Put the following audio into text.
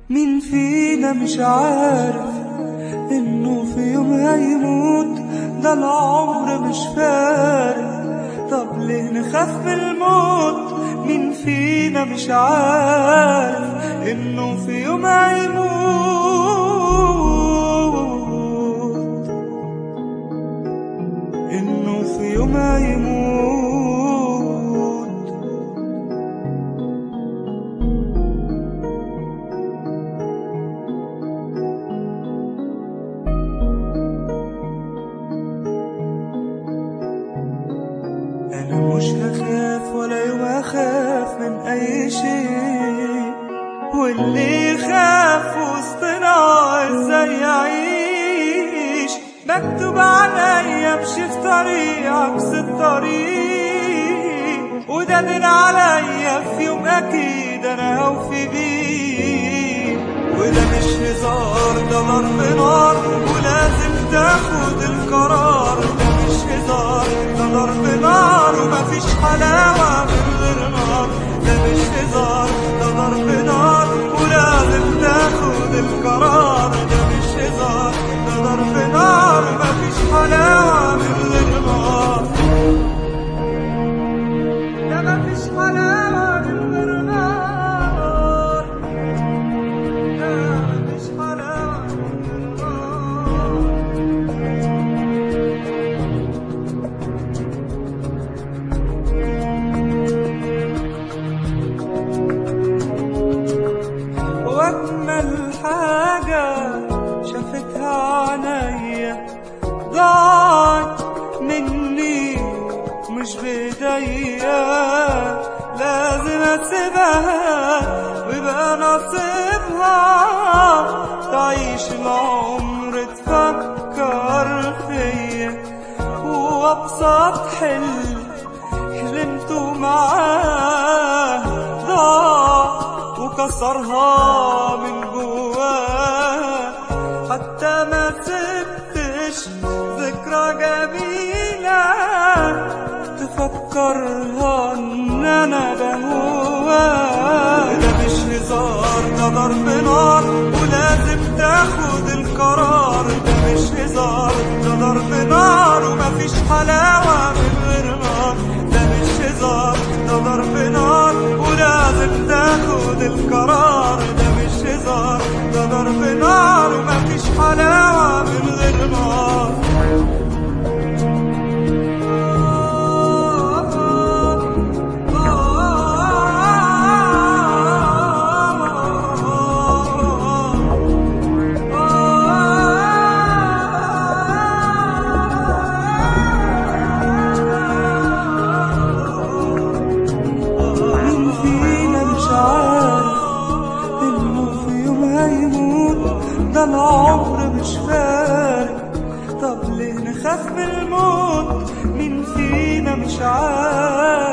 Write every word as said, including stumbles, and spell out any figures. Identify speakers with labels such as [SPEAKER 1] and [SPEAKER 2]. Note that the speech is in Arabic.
[SPEAKER 1] مين فينا مش عارف انه في يوم هيموت؟ ده العمر مش فارق، طب ليه نخاف من الموت؟ مين فينا مش عارف انه في يوم هيموت؟ انه في يوم هيموت. أنا مش هخاف ولا يوم أخاف من أي شيء، واللي يخاف وسطنا إزاي يعيش؟ مكتوب عليا أمشي في طريق عكس الطريق، وده دين عليا في يوم أكيد أنا هوفي بيه. وده مش هزار، ده ضرب نار ولازم تاخد القرار. ده مش هزار، ده ضرب نار ومفيش حلاوة من غير نار. ده مش هزار، ده ضرب نار ولازم تاخد القرار. ده مش هزار، ده ضرب نار ومفيش حلاوة من غير نار. ده مفيش حلاوة من غير نار. ده مفيش حلاوة من غير نار. وأجمل حاجة شافتها عينيا ضاعت مني مش بإيديا، لازم أسيبها ويبقى نصيبها تعيش العمر تفكر فيا. وأبسط حلم حلمته معاه ضاع وكسرها من جواه، حتى ما سبتش ذكرى جميلة تفكرها ان انا بهواه. ده مش هزار، ده ضرب نار ولازم تاخد القرار. ده مش هزار، ده ضرب نار ومفيش حلاوة من غير نار. ده مش هزار، ده ضرب نار ولازم تاخد القرار. ده مش هزار، ده ضرب نار ومفيش حلاوة من غير نار. ده العمر مش فارق، طب ليه نخاف من الموت؟ مين فينا مش عارف